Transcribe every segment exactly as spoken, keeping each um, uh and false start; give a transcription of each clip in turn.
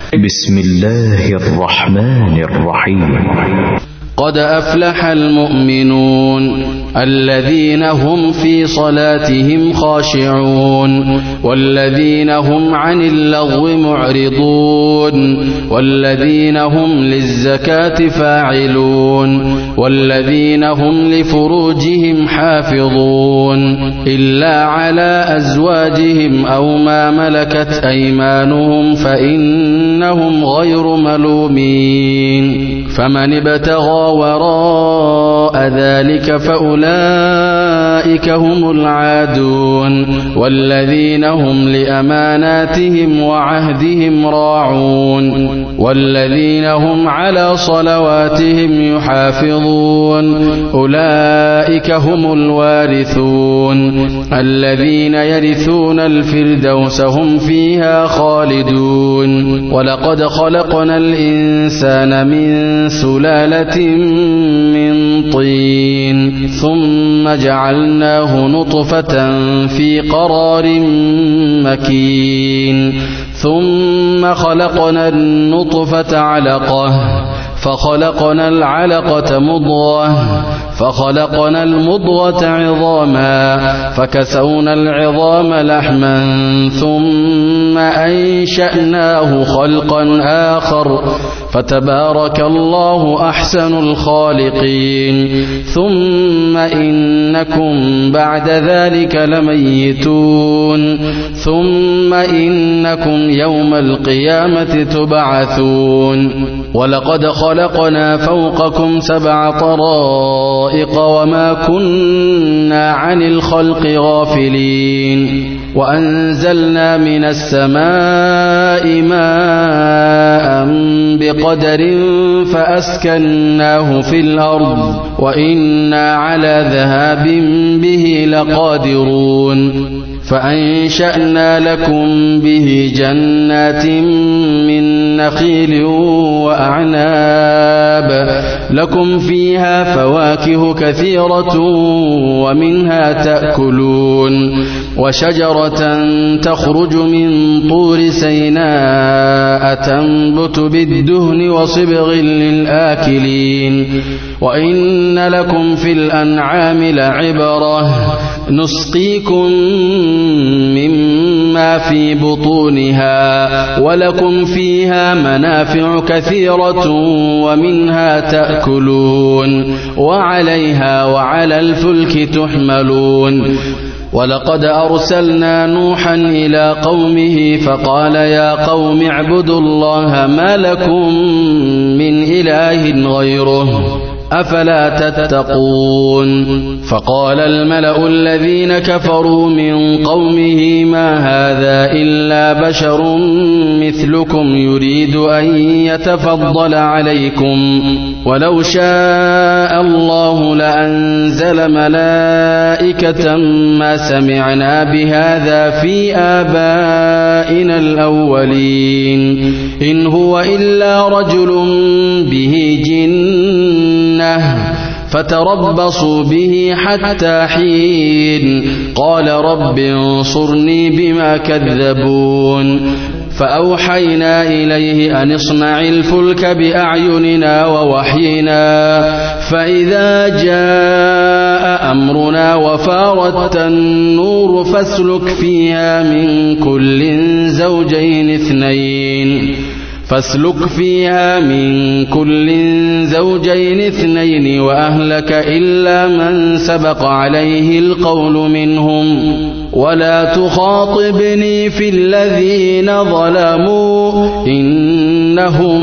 بسم الله الرحمن الرحيم. قد أفلح المؤمنون الذين هم في صلاتهم خاشعون والذين هم عن اللغو معرضون والذين هم للزكاة فاعلون والذين هم لفروجهم حافظون إلا على أزواجهم أو ما ملكت أيمانهم فإنهم غير ملومين. فمن ابتغى وراء ذلك فأولئك هم العادون والذين هم لأماناتهم وعهدهم راعون والذين هم على صلواتهم يحافظون أولئك هم الوارثون الذين يرثون الفردوس هم فيها خالدون. ولقد خلقنا الإنسان من سلالة من طين ثم جعلناه نطفة في قرار مكين ثم خلقنا النطفة علقة فخلقنا العلقة مضغة فخلقنا المضغة عظاما فكسونا العظام لحما ثم أنشأناه خلقا آخر فتبارك الله أحسن الخالقين. ثم إنكم بعد ذلك لميتون ثم إنكم يوم القيامة تبعثون. ولقد خلقنا فوقكم سبع طرائق وما كنا عن الخلق غافلين وأنزلنا من السماء ماء بقدر فأسكناه في الأرض وإنا على ذهاب به لقادرون. فأنشأنا لكم به جنات من نخيل وأعناب لكم فيها فواكه كثيرة ومنها تأكلون وشجرة تخرج من طور سيناء تنبت بالدهن وصبغ للآكلين. وإن لكم في الأنعام لعبرة نسقيكم مما في بطونها ولكم فيها منافع كثيرة ومنها تأكلون وعليها وعلى الفلك تحملون. ولقد أرسلنا نوحا إلى قومه فقال يا قوم اعبدوا الله ما لكم من إله غيره أفلا تتقون. فقال الملأ الذين كفروا من قومه ما هذا إلا بشر مثلكم يريد أن يتفضل عليكم ولو شاء الله لأنزل ملائكة ما سمعنا بهذا في آبائنا الأولين إن هو إلا رجل به جنة فتربصوا به حتى حين قال رب انصرني بما كذبون. فأوحينا إليه أن اصنع الفلك بأعيننا ووحينا فإذا جاء أمرنا وفارت النور فاسلك فيها من كل زوجين اثنين فاسلك فيها من كل زوجين اثنين وأهلك إلا من سبق عليه القول منهم ولا تخاطبني في الذين ظلموا إنهم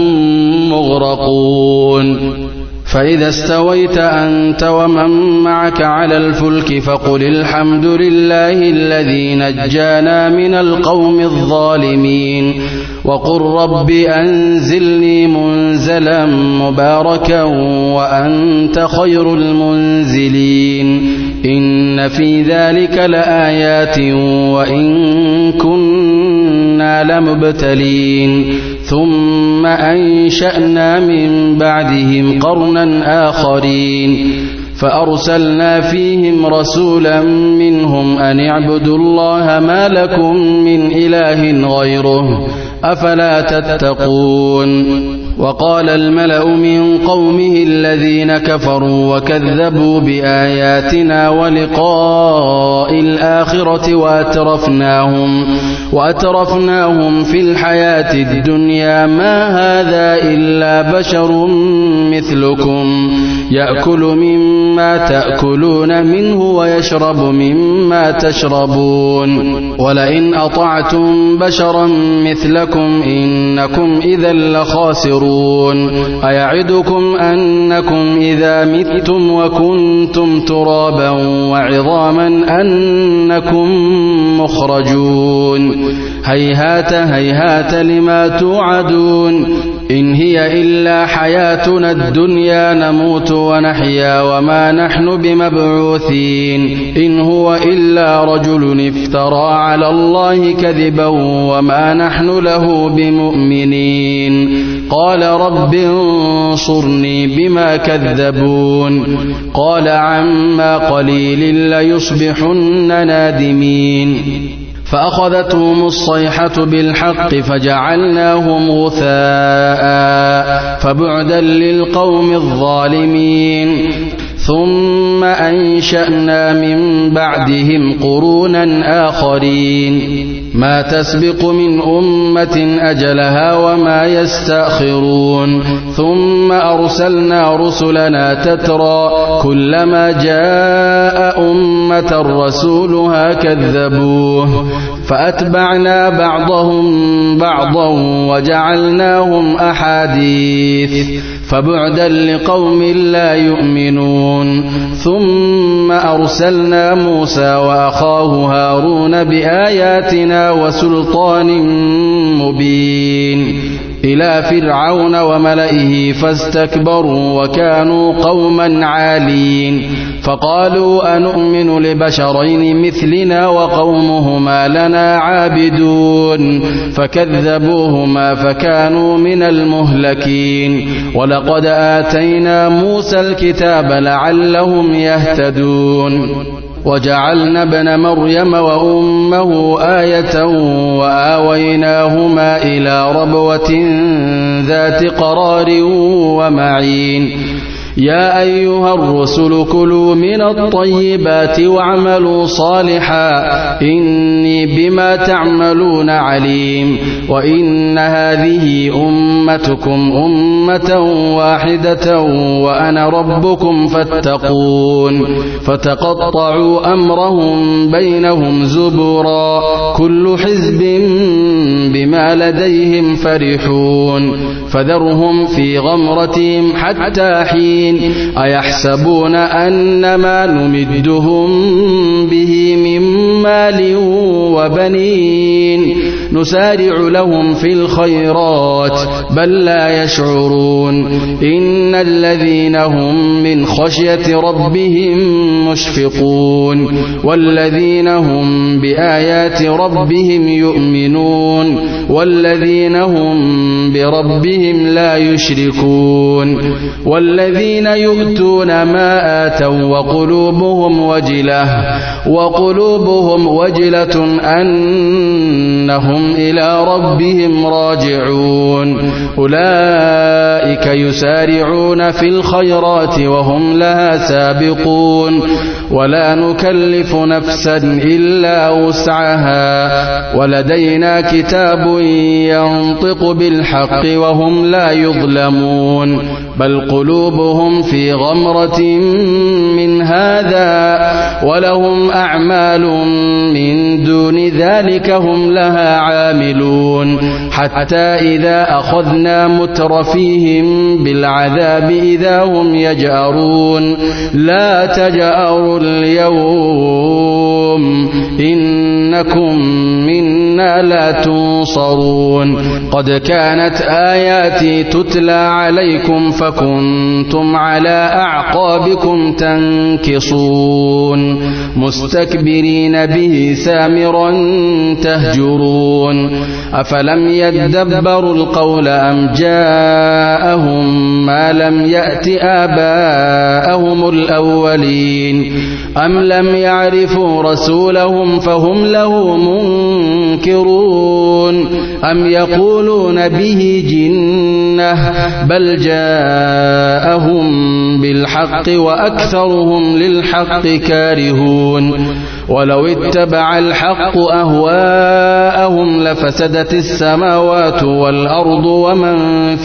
مغرقون. فإذا استويت أنت ومن معك على الفلك فقل الحمد لله الذي نجانا من القوم الظالمين وقل رب أنزلني منزلا مباركا وأنت خير المنزلين. إن في ذلك لآيات وإن كنا لمبتلين. ثم أنشأنا من بعدهم قرنا آخرين فأرسلنا فيهم رسولا منهم أن اعبدوا الله ما لكم من إله غيره أفلا تتقون وقال الملأ من قومه الذين كفروا وكذبوا بآياتنا ولقاء الآخرة وأترفناهم, وأترفناهم في الحياة الدنيا ما هذا إلا بشر مثلكم يأكل مما تأكلون منه ويشرب مما تشربون ولئن أطعتم بشرا مثلكم إنكم إذا لخاسرون أيعدكم أنكم إذا متم وكنتم ترابا وعظاما أنكم مخرجون هيهات هيهات لما توعدون إن هي إلا حياتنا الدنيا نموت ونحيا وما نحن بمبعوثين إن هو إلا رجل افترى على الله كذبا وما نحن له بمؤمنين قال رب انصرني بما كذبون قال عما قليل ليصبحن نادمين فأخذتهم الصيحة بالحق فجعلناهم غثاء فبعدا للقوم الظالمين ثم أنشأنا من بعدهم قرونا آخرين ما تسبق من أمة أجلها وما يستأخرون ثم أرسلنا رسلنا تترى كلما جاء أمة رسولها كذبوه فأتبعنا بعضهم بعضا وجعلناهم أحاديث فبعدا لقوم لا يؤمنون ثم أرسلنا موسى وأخاه هارون بآياتنا وسلطان مبين إلى فرعون وملئه فاستكبروا وكانوا قوما عالين فقالوا أنؤمن لبشرين مثلنا وقومهما لنا عابدون فكذبوهما فكانوا من المهلكين ولقد آتينا موسى الكتاب لعلهم يهتدون وجعلنا ابن مريم وأمه آية وآويناهما إلى ربوة ذات قرار ومعين يا أيها الرسل كلوا من الطيبات واعملوا صالحا إني بما تعملون عليم وإن هذه أمتكم أمة واحدة وأنا ربكم فاتقون فتقطعوا أمرهم بينهم زبرا كل حزب بما لديهم فرحون فذرهم في غمرتهم حتى حين أيحسبون أنما نمدهم به من مال وبنين نسارع لهم في الخيرات بل لا يشعرون إن الذين هم من خشية ربهم مشفقون والذين هم بآيات ربهم يؤمنون والذين هم بربهم لا يشركون والذين يؤتون ما آتوا وقلوبهم وجلة وقلوبهم وجلة أنهم إلى ربهم راجعون أولئك يسارعون في الخيرات وهم لها سابقون ولا نكلف نفسا إلا وسعها ولدينا كتاب ينطق بالحق وهم لا يظلمون بل قلوبهم في غمرة من هذا ولهم أعمال من دون ذلك هم لها عاملون حتى إذا أخذنا مترفيهم بالعذاب إذا هم يجأرون لا تجأروا اليوم إنكم منا لا تنصرون قد كانت آياتي تتلى عليكم فكنتم على أعقابكم تنكصون مستكبرين به سامرا تهجرون أفلم يدبروا القول أم جاءهم ما لم يأت آباءهم الأولين أم لم يعرفوا رسولهم فهم له منكرون أم يقولون به جنة بل جاءهم بالحق وأكثرهم للحق كارهون ولو اتبع الحق أهواءهم لفسدت السماوات والأرض ومن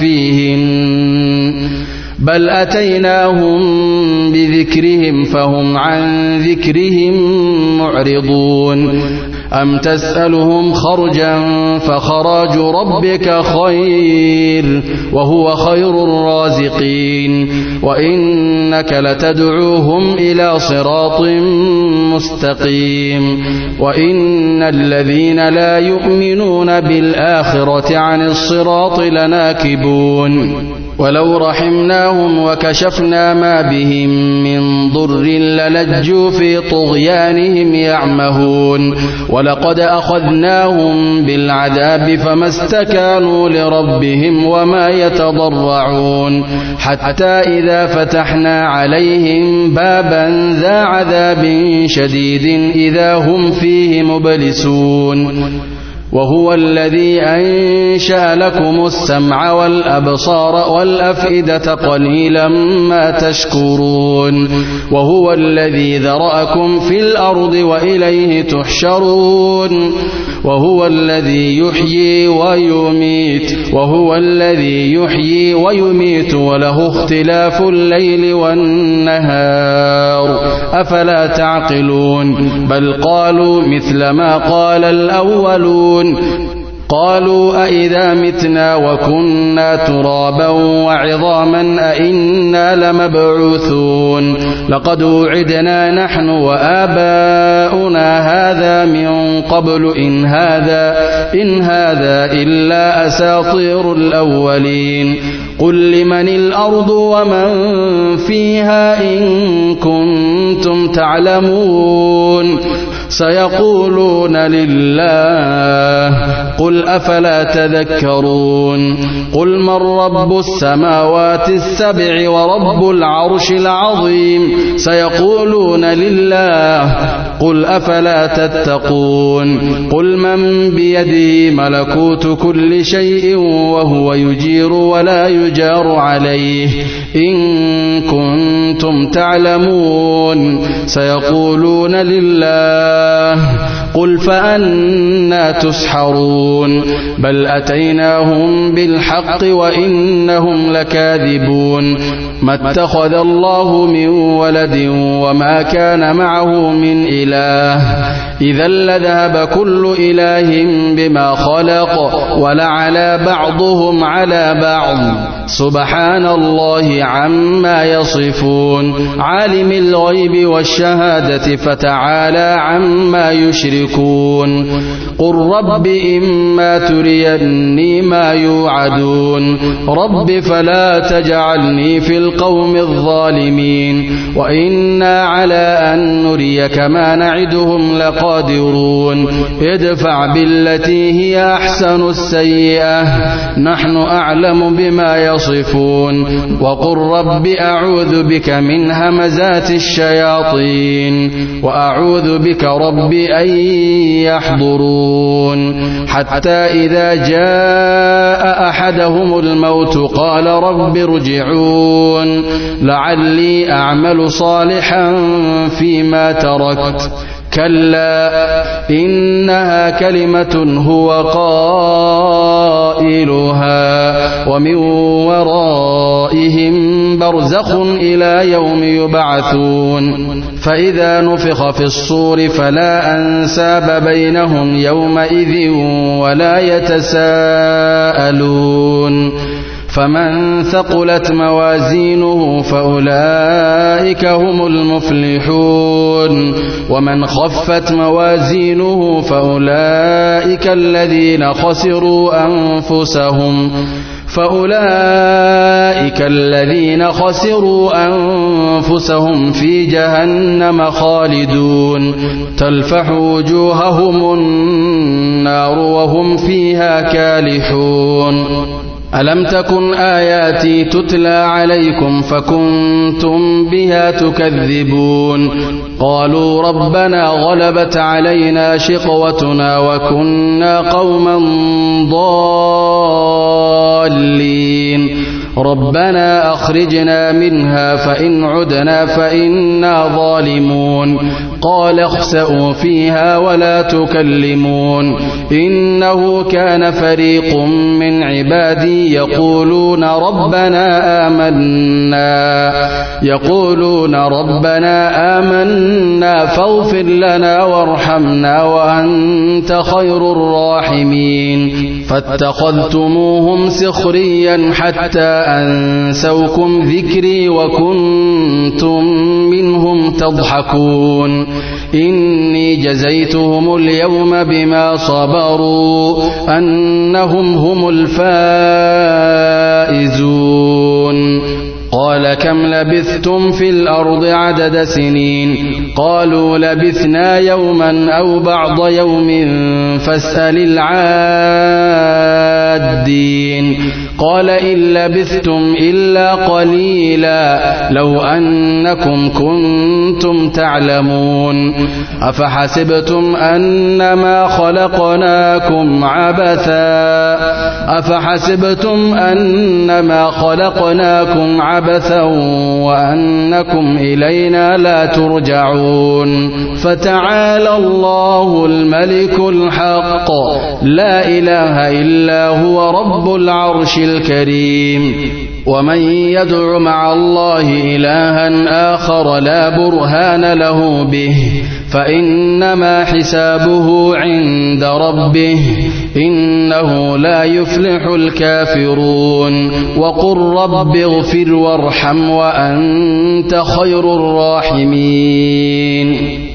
فيهن بل أتيناهم بذكرهم فهم عن ذكرهم معرضون أم تسألهم خرجا فخراج ربك خير وهو خير الرازقين وإنك لتدعوهم إلى صراط مستقيم وإن الذين لا يؤمنون بالآخرة عن الصراط لناكبون ولو رحمناهم وكشفنا ما بهم من ضر للجوا في طغيانهم يعمهون ولقد أخذناهم بالعذاب فما استكانوا لربهم وما يتضرعون حتى إذا فتحنا عليهم بابا ذا عذاب شديد إذا هم فيه مبلسون وهو الذي أنشأ لكم السمع والأبصار والأفئدة قليلا ما تشكرون وهو الذي ذرأكم في الأرض وإليه تحشرون وهو الذي يحيي ويميت وهو الذي يحيي ويميت وله اختلاف الليل والنهار أفلا تعقلون بل قالوا مثل ما قال الأولون قالوا أئذا متنا وكنا ترابا وعظاما أئنا لمبعوثون لقد وعدنا نحن وآباؤنا هذا من قبل إن هذا إن هذا إلا أساطير الأولين قل لمن الأرض ومن فيها إن كنتم تعلمون سيقولون لله قل أفلا تذكرون قل من رب السماوات السبع ورب العرش العظيم سيقولون لله قل أفلا تتقون قل من بيده ملكوت كل شيء وهو يجير ولا يجار عليه إن كنتم تعلمون سيقولون لله قل فأنى تسحرون بل أتيناهم بالحق وإنهم لكاذبون ما اتخذ الله من ولد وما كان معه من إله إذا لذهب كل إله بما خلق ولعلى بعضهم على بعض سبحان الله عما يصفون عالم الغيب والشهادة فتعالى عما يشركون قل رب إما تريني ما يوعدون رب فلا تجعلني في القوم الظالمين وإنا على أن نريك ما نعدهم لقادرون ادفع بالتي هي أحسن السيئة نحن أعلم بما يصفون وقل رب أعوذ بك من همزات الشياطين وأعوذ بك رب أن يحضرون حتى إذا جاء أحدهم الموت قال رب ارجعون لعلي أعمل صالحا فيما تركت كلا إنها كلمة هو قائلها ومن ورائهم برزخ إلى يوم يبعثون فإذا نفخ في الصور فلا أنساب بينهم يومئذ ولا يتساءلون فمن ثقلت موازينه فأولئك هم المفلحون ومن خفت موازينه فأولئك الذين خسروا أنفسهم فأولئك الذين خسروا أنفسهم في جهنم خالدون تلفح وجوههم النار وهم فيها كالحون ألم تكن آياتي تتلى عليكم فكنتم بها تكذبون قالوا ربنا غلبت علينا شقوتنا وكنا قوما ضالين ربنا أخرجنا منها فإن عدنا فإنا ظالمون قال اخسئوا فيها ولا تكلمون إنه كان فريق من عبادي يقولون ربنا آمنا يقولون ربنا آمنا فاغفر لنا وارحمنا وأنت خير الراحمين فاتخذتموهم سخريا حتى أنسوكم ذكري وكنتم منهم تضحكون إني جزيتهم اليوم بما صبروا أنهم هم الفائزون قال كم لبثتم في الأرض عدد سنين قالوا لبثنا يوما أو بعض يوم فاسأل العادين قال إن لبثتم إلا قليلا لو أنكم كنتم تعلمون أفحسبتم أنما خلقناكم عبثا أفحسبتم أنما خلقناكم عبثا وأنكم إلينا لا ترجعون فتعالى الله الملك الحق لا إله إلا هو رب العرش الكريم ومن يدع مع الله إلها آخر لا برهان له به فإنما حسابه عند ربه إنه لا يفلح الكافرون وقل رب اغفر وارحم وأنت خير الراحمين